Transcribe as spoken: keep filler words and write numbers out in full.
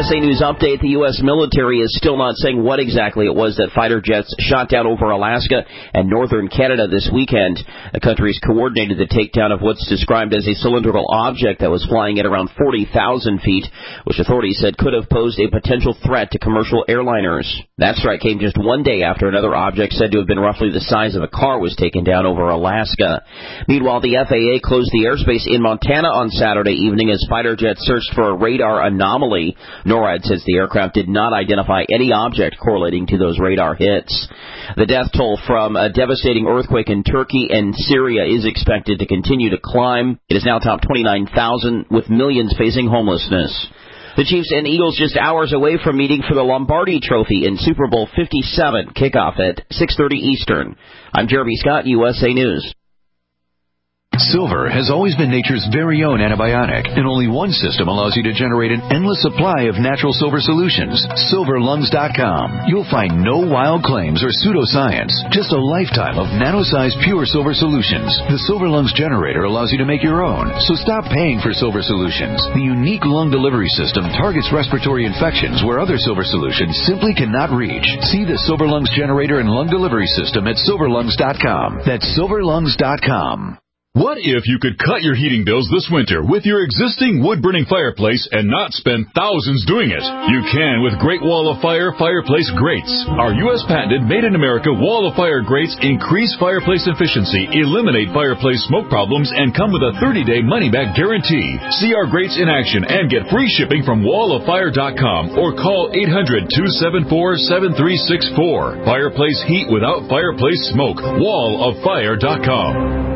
S A News update. The U S military is still not saying what exactly it was that fighter jets shot down over Alaska and northern Canada this weekend. The countries coordinated the takedown of what's described as a cylindrical object that was flying at around forty thousand feet, which authorities said could have posed a potential threat to commercial airliners. That strike came just one day after another object said to have been roughly the size of a car was taken down over Alaska. Meanwhile, the F A A closed the airspace in Montana on Saturday evening as fighter jets searched for a radar anomaly. NORAD says the aircraft did not identify any object correlating to those radar hits. The death toll from a devastating earthquake in Turkey and Syria is expected to continue to climb. It is now topped twenty-nine thousand, with millions facing homelessness. The Chiefs and Eagles just hours away from meeting for the Lombardi Trophy in Super Bowl fifty-seven, kickoff at six thirty Eastern. I'm Jeremy Scott, U S A News. Silver has always been nature's very own antibiotic, and only one system allows you to generate an endless supply of natural silver solutions. silver lungs dot com. You'll find no wild claims or pseudoscience, just a lifetime of nano-sized pure silver solutions. The Silver Lungs generator allows you to make your own, so stop paying for silver solutions. The unique lung delivery system targets respiratory infections where other silver solutions simply cannot reach. See the Silver Lungs generator and lung delivery system at silver lungs dot com. That's silver lungs dot com. What if you could cut your heating bills this winter with your existing wood-burning fireplace and not spend thousands doing it? You can with Great Wall of Fire fireplace grates. Our U S patented made-in-America Wall of Fire grates increase fireplace efficiency, eliminate fireplace smoke problems, and come with a thirty-day money-back guarantee. See our grates in action and get free shipping from wall of fire dot com or call eight hundred, two seven four, seven three six four. Fireplace heat without fireplace smoke. wall of fire dot com.